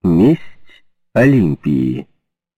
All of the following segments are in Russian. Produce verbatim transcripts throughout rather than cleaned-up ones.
Месть Олимпии.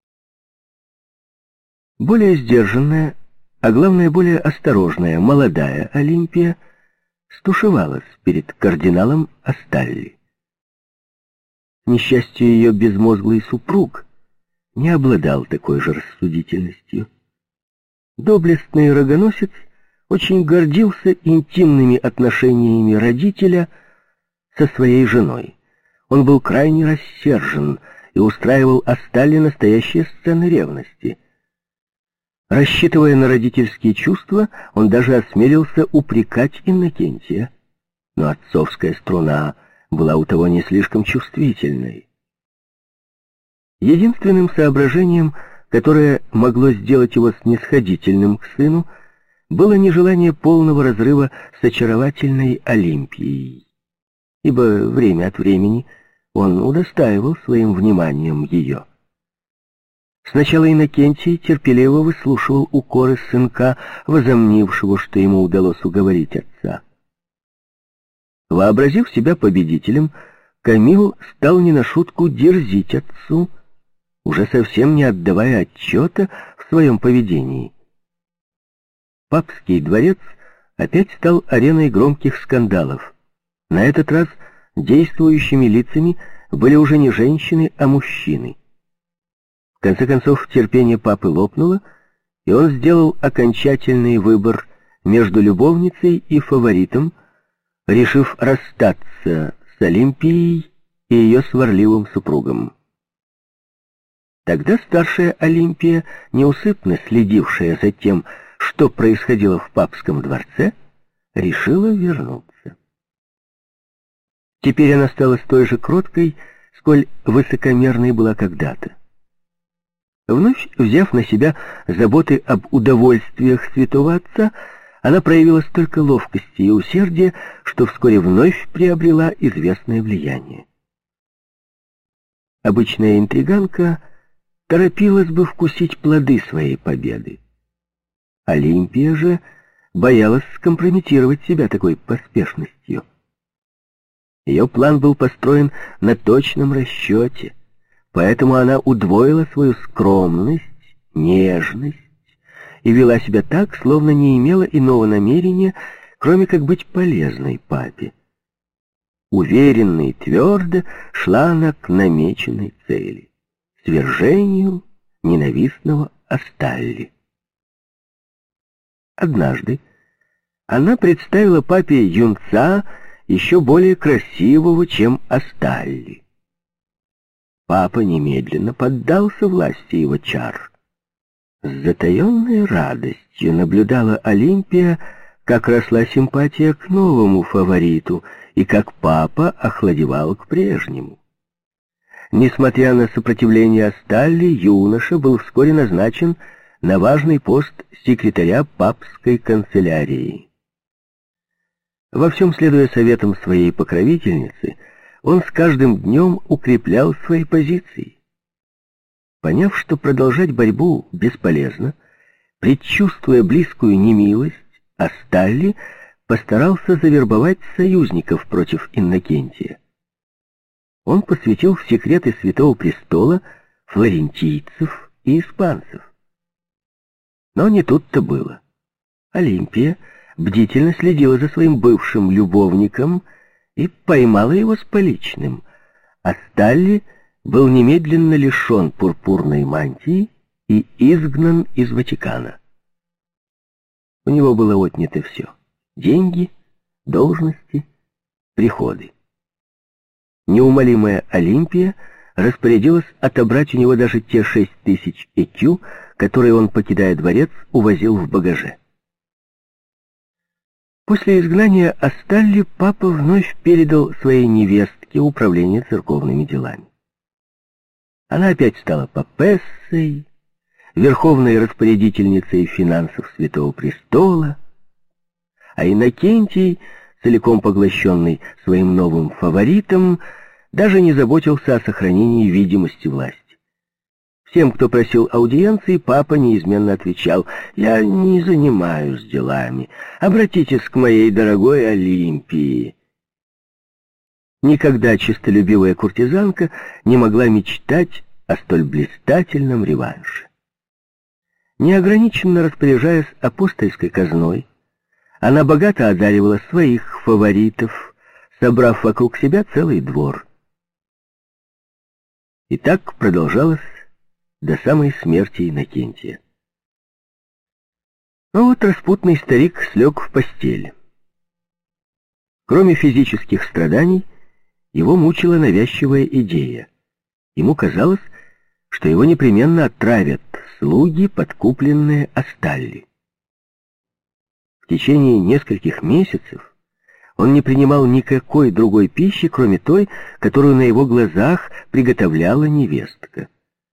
Более сдержанная, а главное более осторожная, молодая Олимпия стушевалась перед кардиналом Асталли. К несчастью, ее безмозглый супруг не обладал такой же рассудительностью. Доблестный рогоносец очень гордился интимными отношениями родителя со своей женой. Он был крайне рассержен и устраивал Асталли настоящие сцены ревности. Рассчитывая на родительские чувства, он даже осмелился упрекать Иннокентия. Но отцовская струна была у того не слишком чувствительной. Единственным соображением, которое могло сделать его снисходительным к сыну, было нежелание полного разрыва с очаровательной Олимпией, ибо время от времени он удостаивал своим вниманием ее. Сначала Иннокентий терпеливо выслушивал укоры сынка, возомнившего, что ему удалось уговорить отца. Вообразив себя победителем, Камил стал не на шутку дерзить отцу, уже совсем не отдавая отчета в своем поведении. Папский дворец опять стал ареной громких скандалов. На этот раз действующими лицами были уже не женщины, а мужчины. В конце концов, терпение папы лопнуло, и он сделал окончательный выбор между любовницей и фаворитом, решив расстаться с Олимпией и ее сварливым супругом. Тогда старшая Олимпия, неусыпно следившая за тем, что происходило в папском дворце, решила вернуться. Теперь она стала столь же кроткой, сколь высокомерной была когда-то. Вновь взяв на себя заботы об удовольствиях святого отца, она проявила столько ловкости и усердия, что вскоре вновь приобрела известное влияние. Обычная интриганка торопилась бы вкусить плоды своей победы. Олимпия же боялась скомпрометировать себя такой поспешностью. Ее план был построен на точном расчете, поэтому она удвоила свою скромность, нежность и вела себя так, словно не имела иного намерения, кроме как быть полезной папе. Уверенно и твердо шла она к намеченной цели — свержению ненавистного Асталли. Однажды она представила папе юнца еще более красивого, чем Асталли. Папа немедленно поддался власти его чар. С затаенной радостью наблюдала Олимпия, как росла симпатия к новому фавориту и как папа охладевал к прежнему. Несмотря на сопротивление Асталли, юноша был вскоре назначен на важный пост секретаря папской канцелярии. Во всем следуя советам своей покровительницы, он с каждым днем укреплял свои позиции. Поняв, что продолжать борьбу бесполезно, предчувствуя близкую немилость, Асталли постарался завербовать союзников против Иннокентия. Он посвятил в секреты Святого Престола флорентийцев и испанцев. Но не тут-то было. Олимпия бдительно следила за своим бывшим любовником и поймала его с поличным. Асталли был немедленно лишен пурпурной мантии и изгнан из Ватикана. У него было отнято все — деньги, должности, приходы. Неумолимая Олимпия распорядилась отобрать у него даже те шесть тысяч экю, которые он, покидая дворец, увозил в багаже. После изгнания Асталли папа вновь передал своей невестке управление церковными делами. Она опять стала папессой, верховной распорядительницей финансов Святого Престола, а Иннокентий, целиком поглощенный своим новым фаворитом, даже не заботился о сохранении видимости власти. Всем, кто просил аудиенции, папа неизменно отвечал: «Я не занимаюсь делами. Обратитесь к моей дорогой Олимпии». Никогда честолюбивая куртизанка не могла мечтать о столь блистательном реванше. Неограниченно распоряжаясь апостольской казной, она богато одаривала своих фаворитов, собрав вокруг себя целый двор. И так продолжалось до самой смерти Иннокентия. Но вот распутный старик слег в постель. Кроме физических страданий, его мучила навязчивая идея. Ему казалось, что его непременно отравят слуги, подкупленные Асталли. В течение нескольких месяцев он не принимал никакой другой пищи, кроме той, которую на его глазах приготовляла невестка.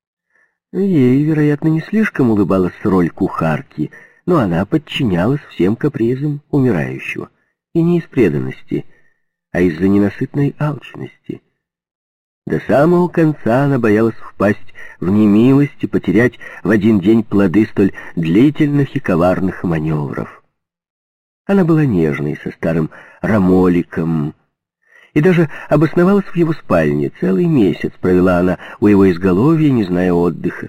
Ей, вероятно, не слишком улыбалась роль кухарки, но она подчинялась всем капризам умирающего, и не из преданности, а из-за ненасытной алчности. До самого конца она боялась впасть в немилость и потерять в один день плоды столь длительных и коварных маневров. Она была нежной со старым Рамоликом, и даже обосновалась в его спальне. Целый месяц провела она у его изголовья, не зная отдыха.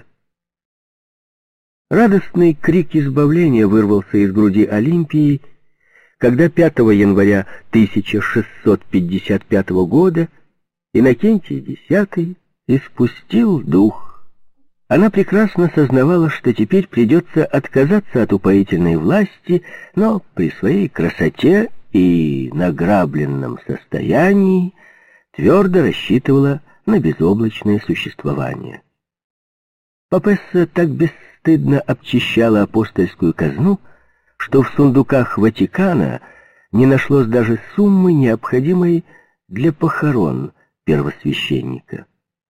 Радостный крик избавления вырвался из груди Олимпии, когда пятого января тысяча шестьсот пятьдесят пятого года Иннокентий Десятый испустил дух. Она прекрасно сознавала, что теперь придется отказаться от упоительной власти, но при своей красоте и награбленном состоянии твердо рассчитывала на безоблачное существование. Папесса так бесстыдно обчищала апостольскую казну, что в сундуках Ватикана не нашлось даже суммы, необходимой для похорон первосвященника.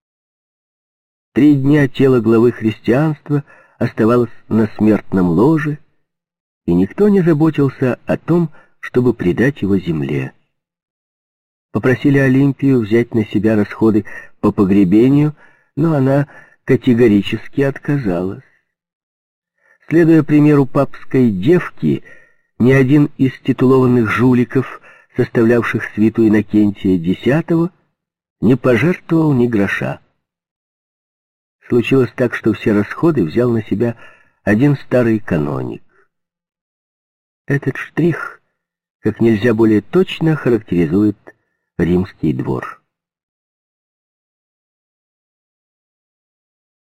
Три дня тело главы христианства оставалось на смертном ложе, и никто не заботился о том, чтобы предать его земле. Попросили Олимпию взять на себя расходы по погребению, но она категорически отказалась. Следуя примеру папской девки, ни один из титулованных жуликов, составлявших свиту Иннокентия Десятого, не пожертвовал ни гроша. Случилось так, что все расходы взял на себя один старый каноник. Этот штрих как нельзя более точно характеризует римский двор.